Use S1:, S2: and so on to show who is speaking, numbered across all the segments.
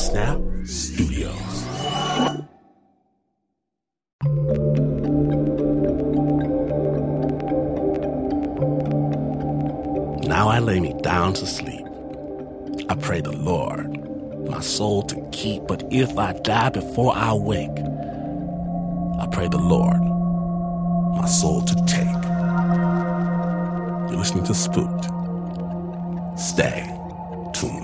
S1: Snap Studios. Now I lay me down to sleep. I pray the Lord my soul to keep, but if I die before I wake, I pray the Lord my soul to take. You're listening to Spooked. Stay tuned.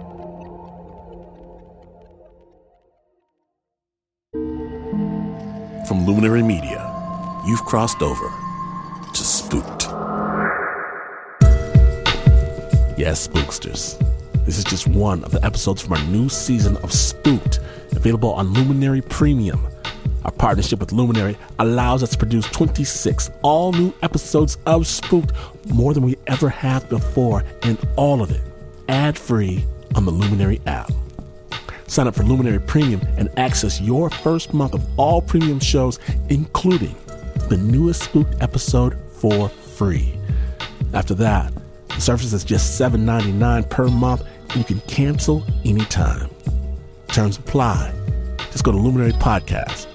S1: From Luminary Media, you've crossed over to Spooked. Yes, Spooksters. This is just one of the episodes from our new season of Spooked, available on Luminary Premium. Our partnership with Luminary allows us to produce 26 all-new episodes of Spooked, more than we ever have before, and all of it ad-free on the Luminary app. Sign up for Luminary Premium and access your first month of all premium shows, including the newest Spooked episode, for free. After that, the service is just $7.99 per month, and you can cancel anytime. Terms apply. Just go to luminarypodcast.com.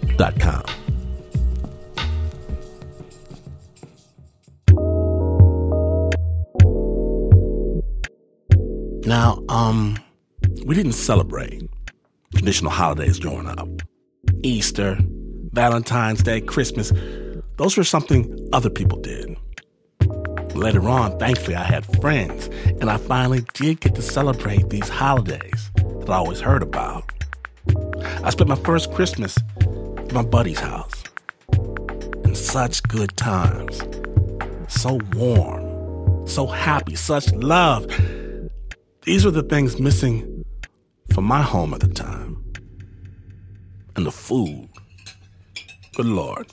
S1: Now, we didn't celebrate traditional holidays growing up. Easter, Valentine's Day, Christmas, those were something other people did. Later on, thankfully, I had friends, and I finally did get to celebrate these holidays that I always heard about. I spent my first Christmas at my buddy's house. And such good times. So warm, so happy, such love. These were the things missing from my home at the time. And the food. Good Lord.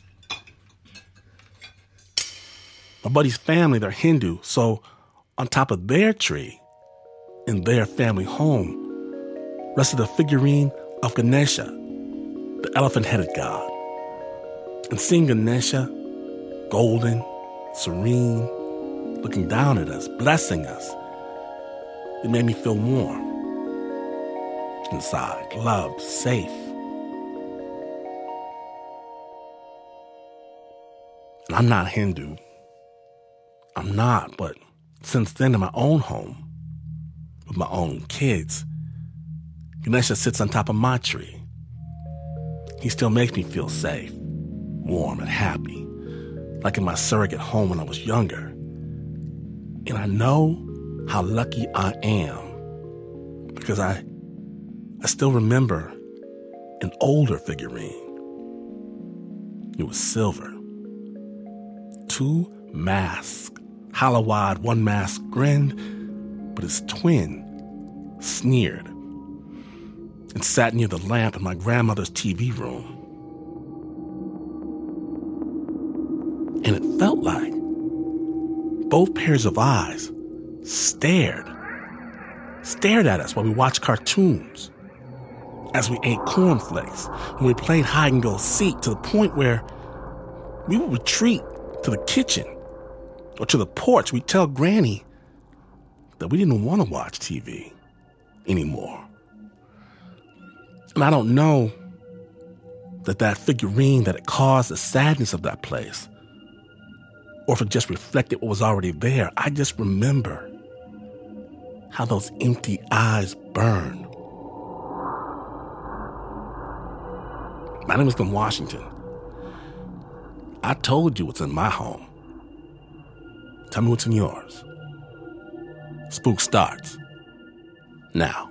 S1: My buddy's family, they're Hindu, so on top of their tree, in their family home, rested a figurine of Ganesha, the elephant-headed god. And seeing Ganesha, golden, serene, looking down at us, blessing us, it made me feel warm, inside, loved, safe. And I'm not Hindu. I'm not, but since then in my own home, with my own kids, Ganesha sits on top of my tree. He still makes me feel safe, warm, and happy, like in my surrogate home when I was younger. And I know how lucky I am because I still remember an older figurine. It was silver. 2 masks. Hollow-eyed, one mask grinned, but his twin sneered and sat near the lamp in my grandmother's TV room. And it felt like both pairs of eyes stared at us while we watched cartoons, as we ate cornflakes, when we played hide-and-go-seek, to the point where we would retreat to the kitchen or to the porch. We'd tell Granny that we didn't want to watch TV anymore. And I don't know that figurine, that it caused the sadness of that place, or if it just reflected what was already there. I just remember how those empty eyes burned. My name is Glenn Washington. I told you what's in my home. Tell me what's in yours. Spook starts now.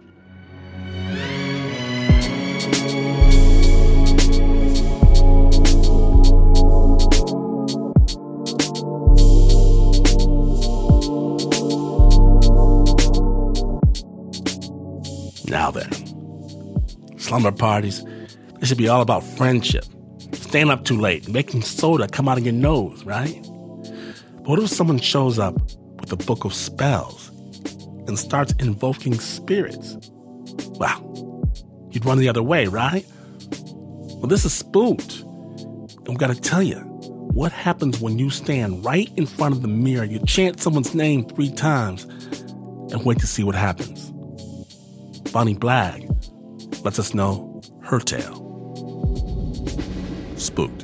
S1: Now then, slumber parties, they should be all about friendship. Staying up too late, making soda come out of your nose, right? But what if someone shows up with a book of spells and starts invoking spirits? Well, you'd run the other way, right? Well, this is Spooked. And we gotta tell you, what happens when you stand right in front of the mirror, you chant someone's name 3 times, and wait to see what happens. Bonnie Blagg lets us know her tale. Spooked.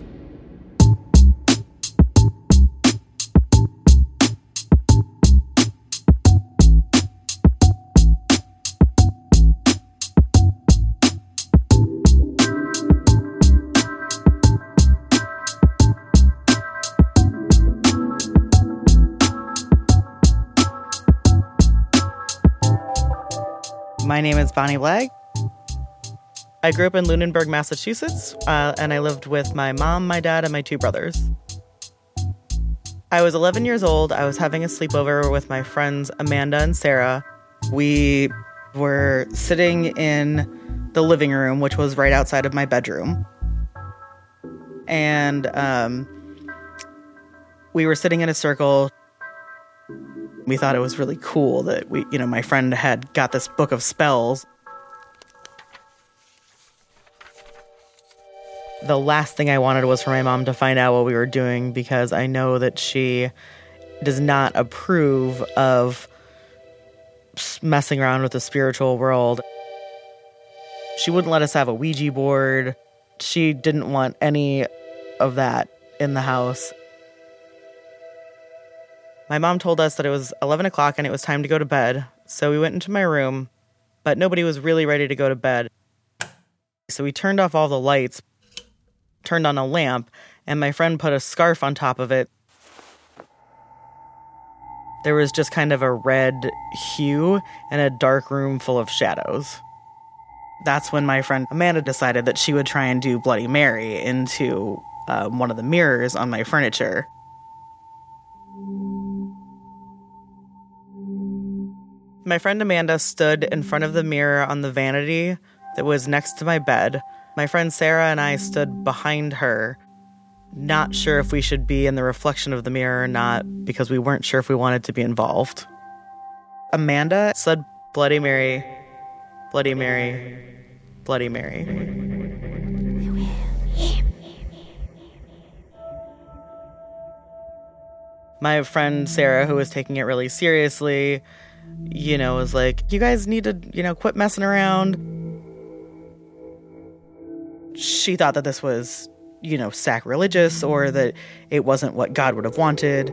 S2: My name is Bonnie Blagg. I grew up in Lunenburg, Massachusetts, and I lived with my mom, my dad, and my two brothers. I was 11 years old. I was having a sleepover with my friends Amanda and Sarah. We were sitting in the living room, which was right outside of my bedroom. And we were sitting in a circle. We thought it was really cool that my friend had got this book of spells. The last thing I wanted was for my mom to find out what we were doing, because I know that she does not approve of messing around with the spiritual world. She wouldn't let us have a Ouija board. She didn't want any of that in the house. My mom told us that it was 11 o'clock and it was time to go to bed. So we went into my room, but nobody was really ready to go to bed. So we turned off all the lights, turned on a lamp, and my friend put a scarf on top of it. There was just kind of a red hue and a dark room full of shadows. That's when my friend Amanda decided that she would try and do Bloody Mary into one of the mirrors on my furniture. My friend Amanda stood in front of the mirror on the vanity that was next to my bed. My friend Sarah and I stood behind her, not sure if we should be in the reflection of the mirror or not, because we weren't sure if we wanted to be involved. Amanda said, "Bloody Mary, Bloody Mary, Bloody Mary." My friend Sarah, who was taking it really seriously, was like, "You guys need to, quit messing around." She thought that this was, sacrilegious, or that it wasn't what God would have wanted.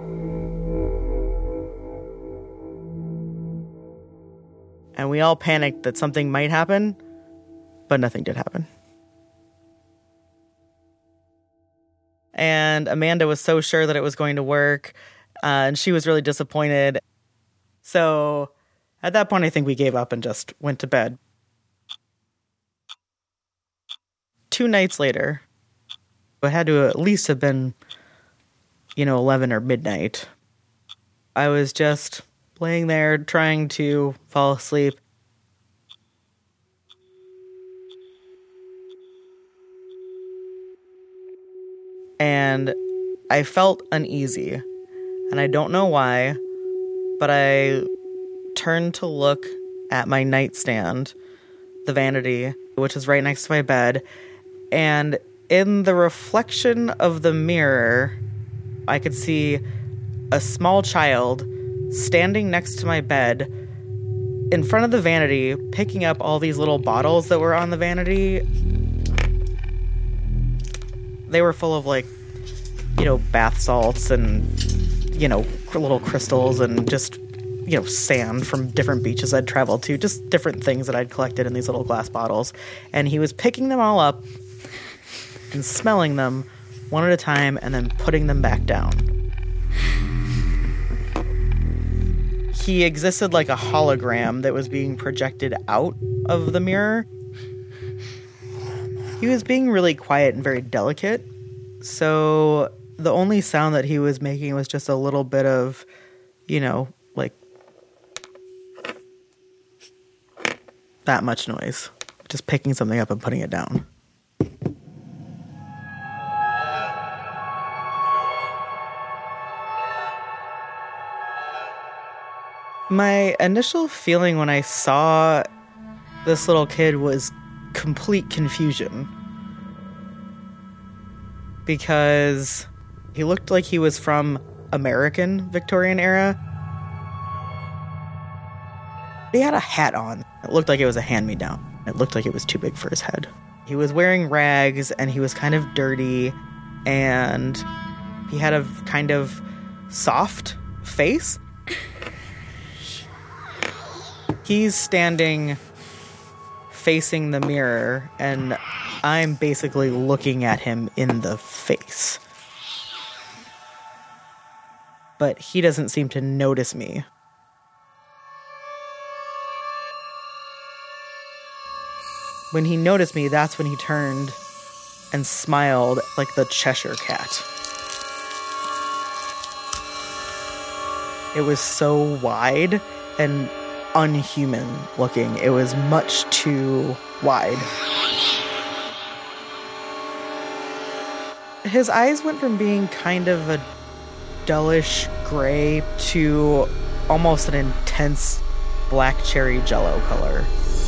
S2: And we all panicked that something might happen, but nothing did happen. And Amanda was so sure that it was going to work, and she was really disappointed. So at that point, I think we gave up and just went to bed. 2 nights later, it had to at least have been, 11 or midnight. I was just laying there trying to fall asleep. And I felt uneasy. And I don't know why, but I turned to look at my nightstand, the vanity, which is right next to my bed. And in the reflection of the mirror, I could see a small child standing next to my bed in front of the vanity, picking up all these little bottles that were on the vanity. They were full of bath salts and, little crystals and just, sand from different beaches I'd traveled to, just different things that I'd collected in these little glass bottles. And he was picking them all up and smelling them one at a time and then putting them back down. He existed like a hologram that was being projected out of the mirror. He was being really quiet and very delicate, so the only sound that he was making was just a little bit of, that much noise. Just picking something up and putting it down. My initial feeling when I saw this little kid was complete confusion, because he looked like he was from American Victorian era. He had a hat on. It looked like it was a hand-me-down. It looked like it was too big for his head. He was wearing rags, and he was kind of dirty, and he had a kind of soft face. He's standing facing the mirror, and I'm basically looking at him in the face. But he doesn't seem to notice me. When he noticed me, that's when he turned and smiled like the Cheshire Cat. It was so wide and unhuman looking. It was much too wide. His eyes went from being kind of a dullish gray to almost an intense black cherry jello color.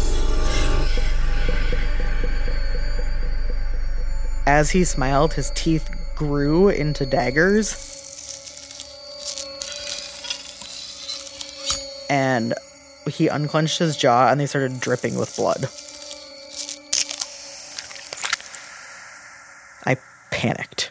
S2: As he smiled, his teeth grew into daggers. And he unclenched his jaw and they started dripping with blood. I panicked.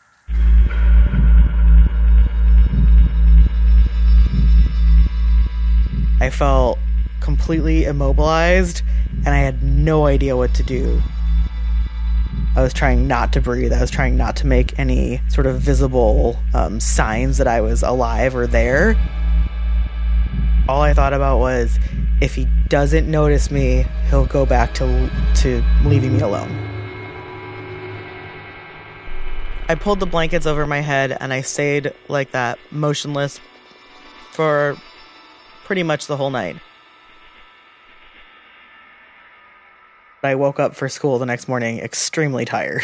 S2: I felt completely immobilized and I had no idea what to do. I was trying not to breathe. I was trying not to make any sort of visible signs that I was alive or there. All I thought about was, if he doesn't notice me, he'll go back to leaving me alone. I pulled the blankets over my head and I stayed like that, motionless, for pretty much the whole night. I woke up for school the next morning extremely tired.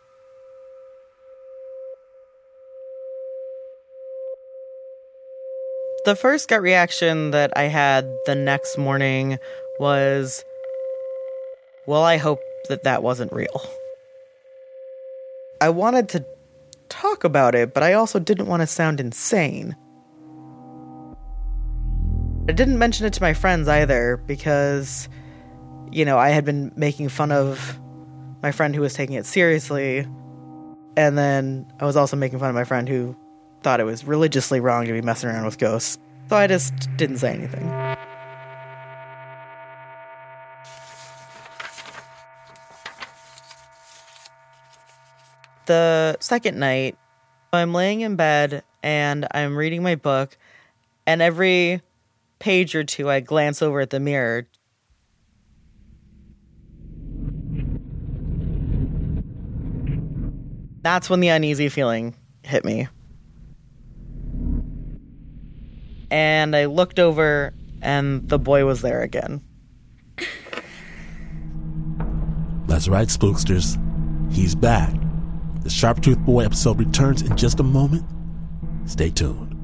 S2: The first gut reaction that I had the next morning was, well, I hope that wasn't real. I wanted to talk about it, but I also didn't want to sound insane. I didn't mention it to my friends either because, I had been making fun of my friend who was taking it seriously, and then I was also making fun of my friend who thought it was religiously wrong to be messing around with ghosts. So I just didn't say anything. The second night, I'm laying in bed and I'm reading my book, and every page or two I glance over at the mirror. That's when the uneasy feeling hit me. And I looked over, and the boy was there again.
S1: That's right, spooksters. He's back. The Sharp-Toothed Boy episode returns in just a moment. Stay tuned.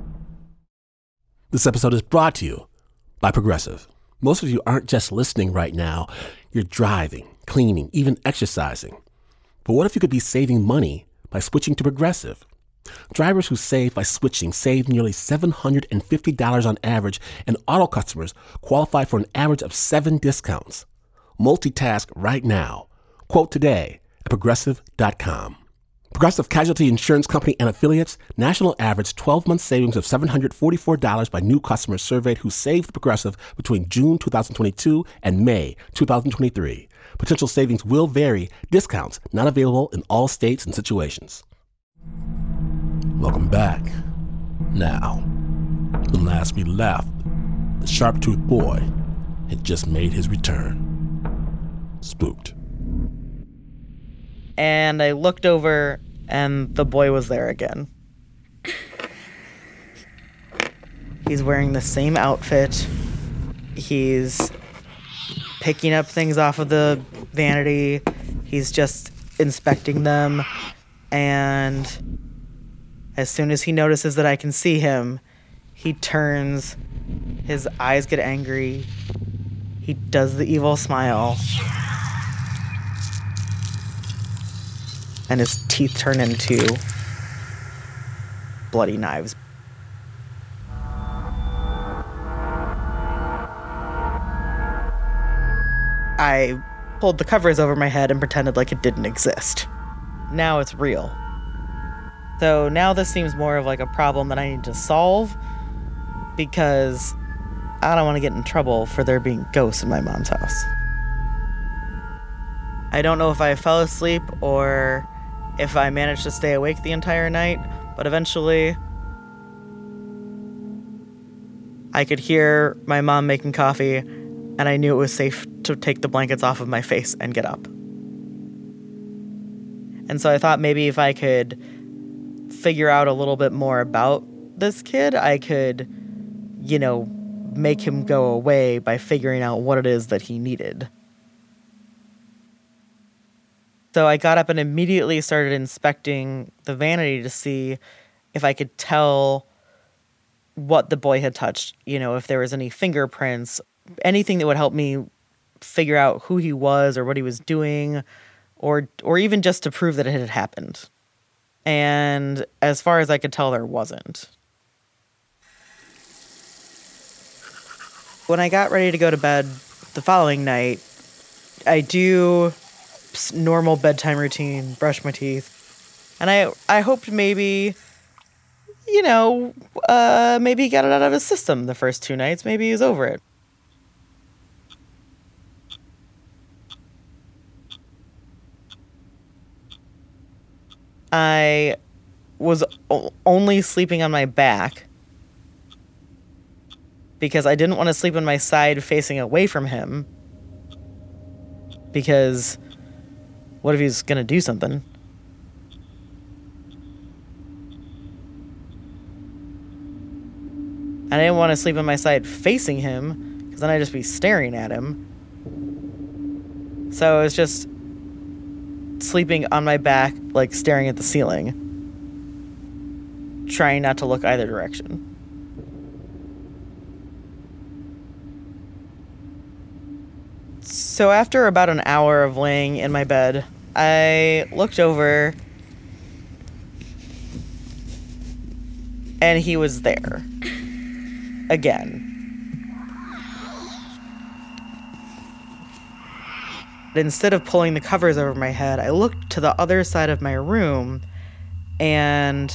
S1: This episode is brought to you by Progressive. Most of you aren't just listening right now. You're driving, cleaning, even exercising. But what if you could be saving money by switching to Progressive? Drivers who save by switching save nearly $750 on average, and auto customers qualify for an average of 7 discounts. Multitask right now. Quote today at Progressive.com. Progressive Casualty Insurance Company and affiliates, national average 12-month savings of $744 by new customers surveyed who saved Progressive between June 2022 and May 2023. Potential savings will vary. Discounts not available in all states and situations. Welcome back. Now, when last we left, the Sharp-Toothed Boy had just made his return. Spooked.
S2: And I looked over, and the boy was there again. He's wearing the same outfit. He's picking up things off of the vanity. He's just inspecting them. And as soon as he notices that I can see him, he turns. His eyes get angry. He does the evil smile. And his teeth turn into bloody knives. I pulled the covers over my head and pretended like it didn't exist. Now it's real. So now this seems more of like a problem that I need to solve because I don't want to get in trouble for there being ghosts in my mom's house. I don't know if I fell asleep or if I managed to stay awake the entire night, but eventually I could hear my mom making coffee, and I knew it was safe to take the blankets off of my face and get up. And so I thought maybe if I could figure out a little bit more about this kid, I could, make him go away by figuring out what it is that he needed. So I got up and immediately started inspecting the vanity to see if I could tell what the boy had touched, if there was any fingerprints, anything that would help me figure out who he was or what he was doing, or even just to prove that it had happened. And as far as I could tell, there wasn't. When I got ready to go to bed the following night, I do normal bedtime routine, brush my teeth, and I hoped maybe, maybe he got it out of his system the first 2 nights. Maybe he's over it. I was only sleeping on my back because I didn't want to sleep on my side facing away from him, because what if he's going to do something? I didn't want to sleep on my side facing him because then I'd just be staring at him. So I was just sleeping on my back, like staring at the ceiling, trying not to look either direction. So after about an hour of laying in my bed, I looked over and he was there again. But instead of pulling the covers over my head, I looked to the other side of my room, and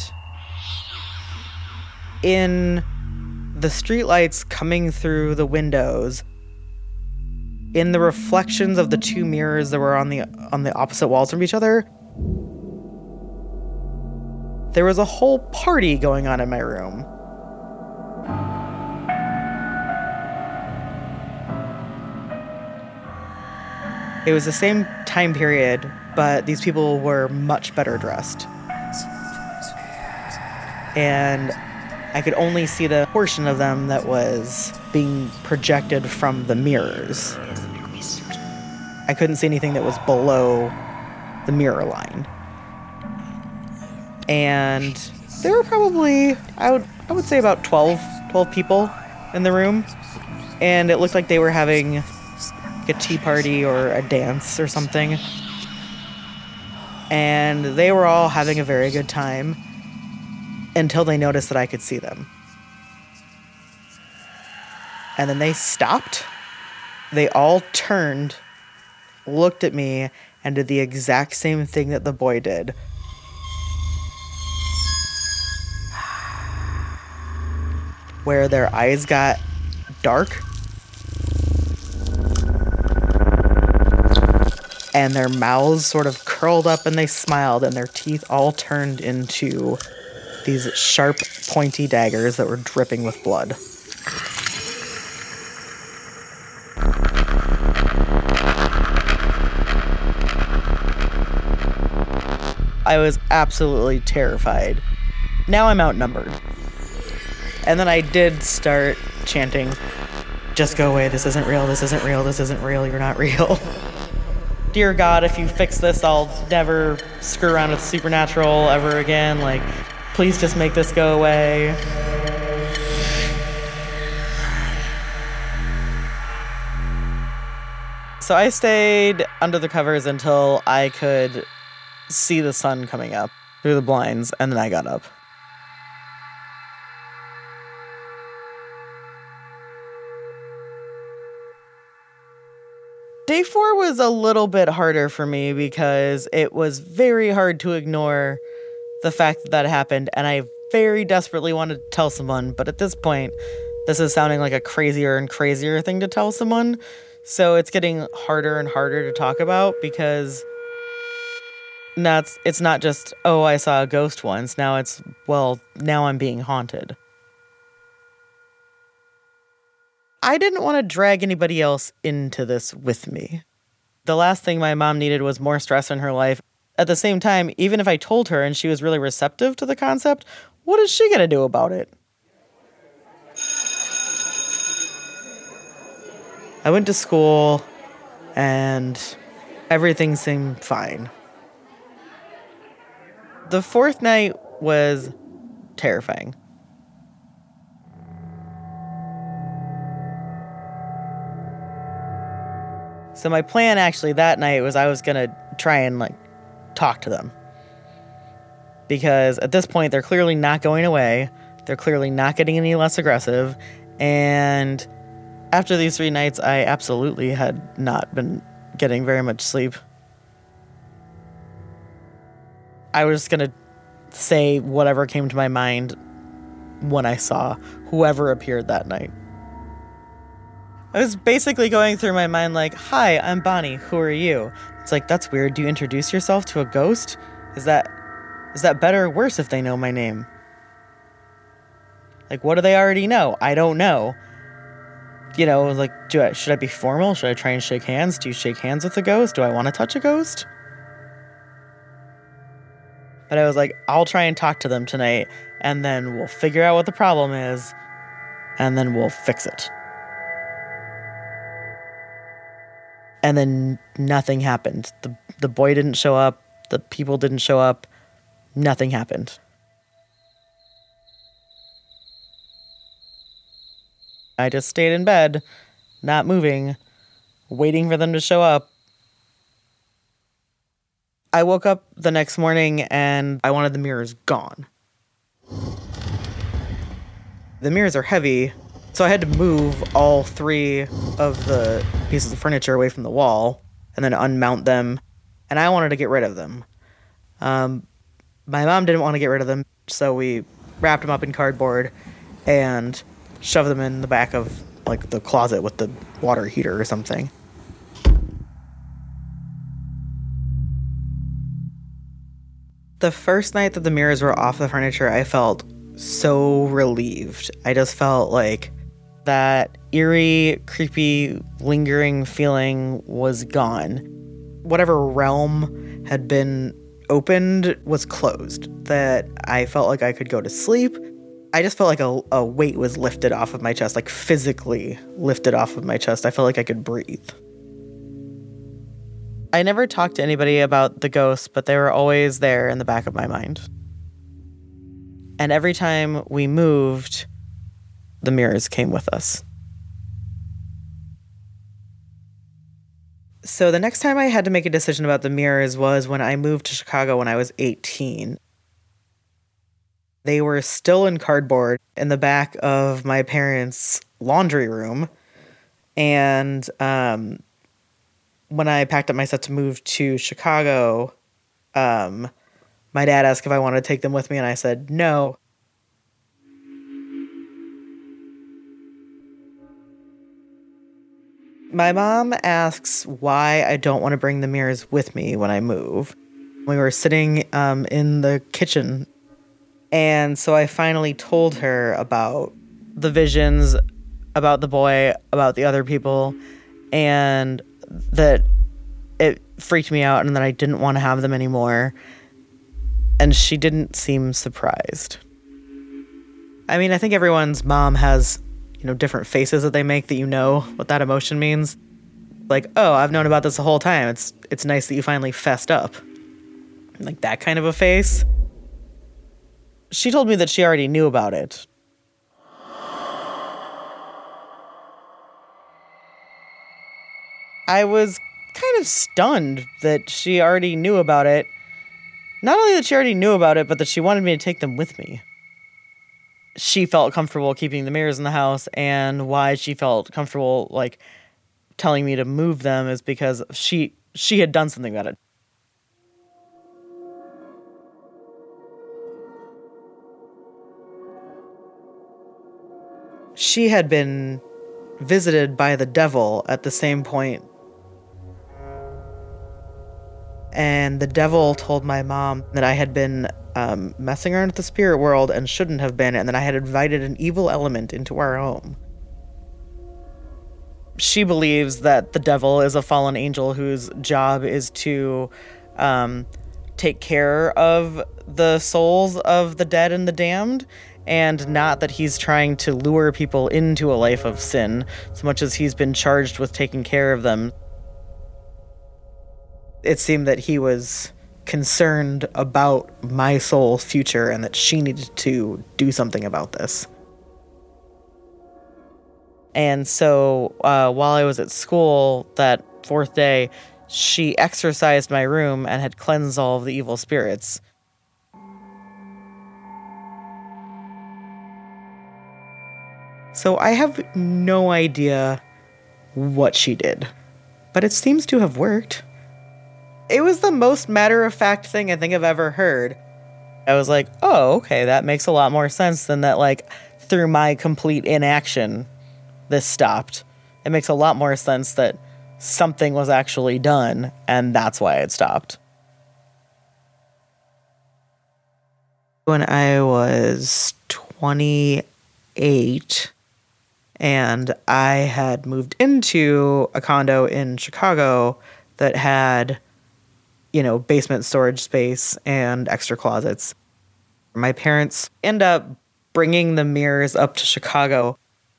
S2: in the streetlights coming through the windows, in the reflections of the 2 mirrors that were on the opposite walls from each other, there was a whole party going on in my room. It was the same time period, but these people were much better dressed. And I could only see the portion of them that was being projected from the mirrors. I couldn't see anything that was below the mirror line. And there were probably, I would say about 12 people in the room. And it looked like they were having a tea party or a dance or something. And they were all having a very good time until they noticed that I could see them. And then they stopped. They all turned, looked at me, and did the exact same thing that the boy did. Where their eyes got dark and their mouths sort of curled up and they smiled, and their teeth all turned into these sharp, pointy daggers that were dripping with blood. I was absolutely terrified. Now I'm outnumbered. And then I did start chanting, "Just go away, this isn't real, this isn't real, this isn't real, you're not real. Dear God, if you fix this, I'll never screw around with supernatural ever again. Like, please just make this go away." So I stayed under the covers until I could see the sun coming up through the blinds, and then I got up. Day 4 was a little bit harder for me because it was very hard to ignore the fact that that happened, and I very desperately wanted to tell someone, but at this point, this is sounding like a crazier and crazier thing to tell someone, so it's getting harder and harder to talk about because now it's not just, oh, I saw a ghost once, now it's, well, now I'm being haunted. I didn't want to drag anybody else into this with me. The last thing my mom needed was more stress in her life. At the same time, even if I told her and she was really receptive to the concept, what is she going to do about it? I went to school and everything seemed fine. The 4th night was terrifying. So my plan actually that night was I was going to try and talk to them. Because at this point, they're clearly not going away. They're clearly not getting any less aggressive. And after these 3 nights, I absolutely had not been getting very much sleep. I was just going to say whatever came to my mind when I saw whoever appeared that night. I was basically going through my mind like, hi, I'm Bonnie. Who are you? It's like, that's weird. Do you introduce yourself to a ghost? Is that better or worse if they know my name? Like, what do they already know? I don't know. You know, like, should I be formal? Should I try and shake hands? Do you shake hands with a ghost? Do I want to touch a ghost? But I was like, I'll try and talk to them tonight, and then we'll figure out what the problem is, and then we'll fix it. And then nothing happened. The boy didn't show up. The people didn't show up. Nothing happened. I just stayed in bed, not moving, waiting for them to show up. I woke up the next morning and I wanted the mirrors gone. The mirrors are heavy, so I had to move all 3 of the pieces of furniture away from the wall and then unmount them, and I wanted to get rid of them. My mom didn't want to get rid of them, so we wrapped them up in cardboard and shoved them in the back of the closet with the water heater or something. The first night that the mirrors were off the furniture, I felt so relieved. I just felt like that eerie, creepy, lingering feeling was gone. Whatever realm had been opened was closed. That I felt like I could go to sleep. I just felt like a weight was lifted off of my chest, like physically lifted off of my chest. I felt like I could breathe. I never talked to anybody about the ghosts, but they were always there in the back of my mind. And every time we moved, the mirrors came with us. So the next time I had to make a decision about the mirrors was when I moved to Chicago when I was 18. They were still in cardboard in the back of my parents' laundry room. And when I packed up my stuff to move to Chicago, my dad asked if I wanted to take them with me, and I said no. My mom asks why I don't want to bring the mirrors with me when I move. We were sitting in the kitchen, and so I finally told her about the visions, about the boy, about the other people, and that it freaked me out and that I didn't want to have them anymore. And she didn't seem surprised. I mean, I think everyone's mom has, different faces that they make that what that emotion means. Like, oh, I've known about this the whole time. It's nice that you finally fessed up. Like that kind of a face. She told me that she already knew about it. I was kind of stunned that she already knew about it. Not only that she already knew about it, but that she wanted me to take them with me. She felt comfortable keeping the mirrors in the house, and why she felt comfortable, telling me to move them is because she had done something about it. She had been visited by the devil at the same point. And the devil told my mom that I had been messing around with the spirit world and shouldn't have been, and that I had invited an evil element into our home. She believes that the devil is a fallen angel whose job is to take care of the souls of the dead and the damned, and not that he's trying to lure people into a life of sin, so much as he's been charged with taking care of them. It seemed that he was concerned about my soul's future and that she needed to do something about this. And so while I was at school that fourth day, she exorcised my room and had cleansed all of the evil spirits. So I have no idea what she did, but it seems to have worked. It was the most matter-of-fact thing I think I've ever heard. I was like, oh, okay, that makes a lot more sense than that, like, through my complete inaction, this stopped. It makes a lot more sense that something was actually done, and that's why it stopped. When I was 28, and I had moved into a condo in Chicago that had, basement storage space and extra closets. My parents end up bringing the mirrors up to Chicago.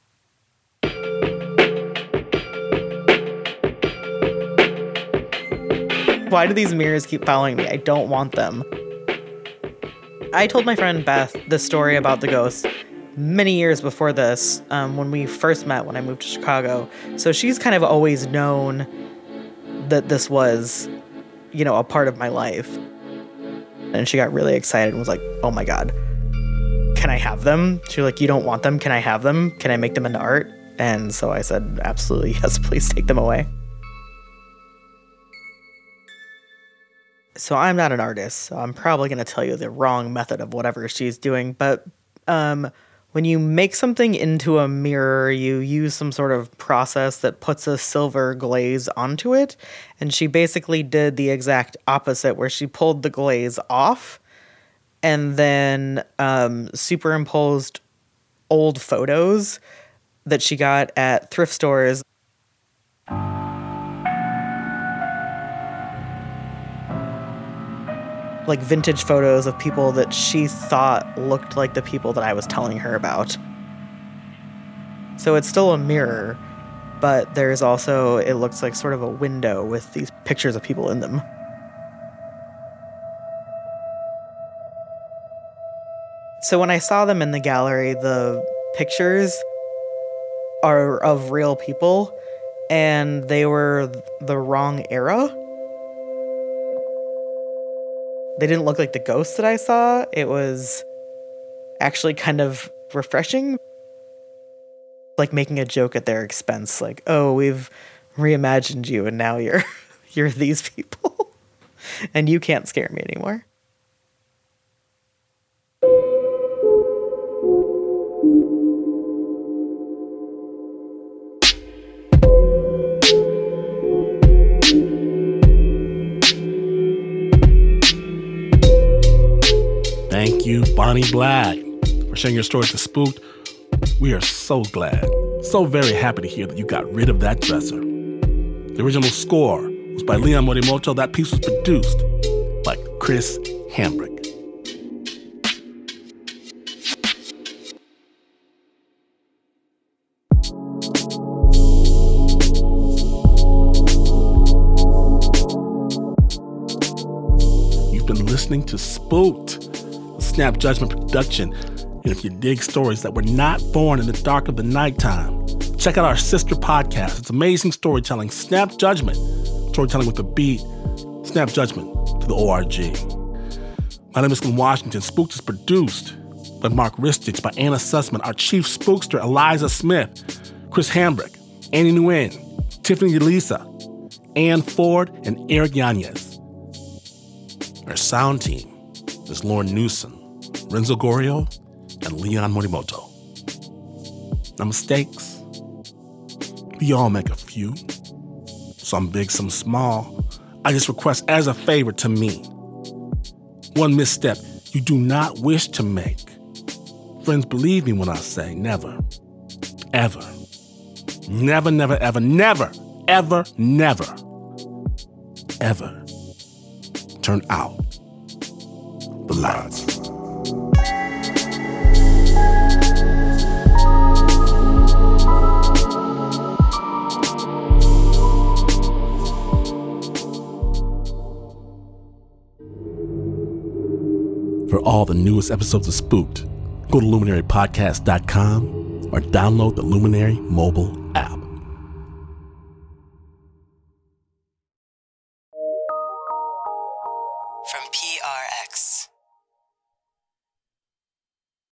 S2: Why do these mirrors keep following me? I don't want them. I told my friend Beth the story about the ghost many years before this, when we first met when I moved to Chicago. So she's kind of always known that this was, a part of my life. And she got really excited and was like, oh my God, can I have them? She was like, you don't want them? Can I have them? Can I make them into art? And so I said, absolutely, yes, please take them away. So I'm not an artist, so I'm probably going to tell you the wrong method of whatever she's doing. But when you make something into a mirror, you use some sort of process that puts a silver glaze onto it. And she basically did the exact opposite, where she pulled the glaze off and then superimposed old photos that she got at thrift stores. Like vintage photos of people that she thought looked like the people that I was telling her about. So it's still a mirror, but there's also, it looks like sort of a window with these pictures of people in them. So when I saw them in the gallery, the pictures are of real people, and they were the wrong era. They didn't look like the ghosts that I saw. It was actually kind of refreshing. Like making a joke at their expense. Like, oh, we've reimagined you and now you're these people. And you can't scare me anymore.
S1: Thank you, Bonnie Black, for sharing your story to Spooked. We are so glad, so very happy to hear that you got rid of that dresser. The original score was by Leon Morimoto. That piece was produced by Chris Hambrick. You've been listening to Spooked, Snap Judgment production. And if you dig stories that were not born in the dark of the nighttime, check out our sister podcast. It's amazing storytelling, Snap Judgment, storytelling with a beat, Snap Judgment to the ORG. My name is Glenn Washington. Spooked is produced by Mark Ristich, by Anna Sussman, our chief spookster, Eliza Smith, Chris Hambrick, Annie Nguyen, Tiffany DeLisa, Ann Ford, and Eric Yanez. Our sound team is Lauren Newsom, Renzo Gorio, and Leon Morimoto. Now, mistakes, we all make a few. Some big, some small. I just request as a favor to me, one misstep you do not wish to make. Friends, believe me when I say never, ever, never, never, ever, never, ever, never, ever turn out the lights. For all the newest episodes of Spooked, go to luminarypodcast.com or download the Luminary mobile app.
S3: From PRX.